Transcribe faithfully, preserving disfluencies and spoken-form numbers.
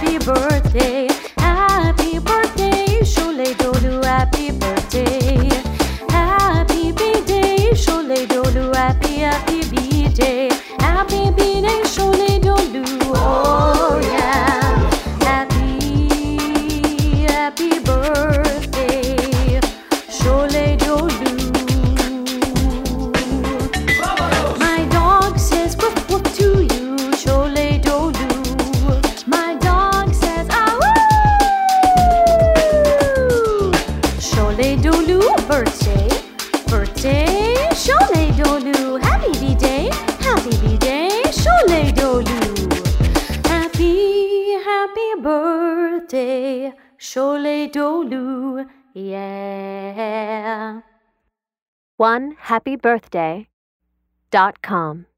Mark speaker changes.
Speaker 1: happy birthday, happy birthday, Shole Dolu, happy birthday, happy B-day, Shole Dolu, happy, happy B-day, happy B-day, Shole Dolu, oh yeah, happy, happy birthday, Shole Dolu. My dog says woof woof to you, Shole Dolu. My dog says ah woo. Shole Dolu, birthday, birthday, Shole Dolu. Happy B-day, happy B-day, Shole Dolu. Happy, happy birthday, Shole Dolu, yeah.
Speaker 2: one happy birthday dot com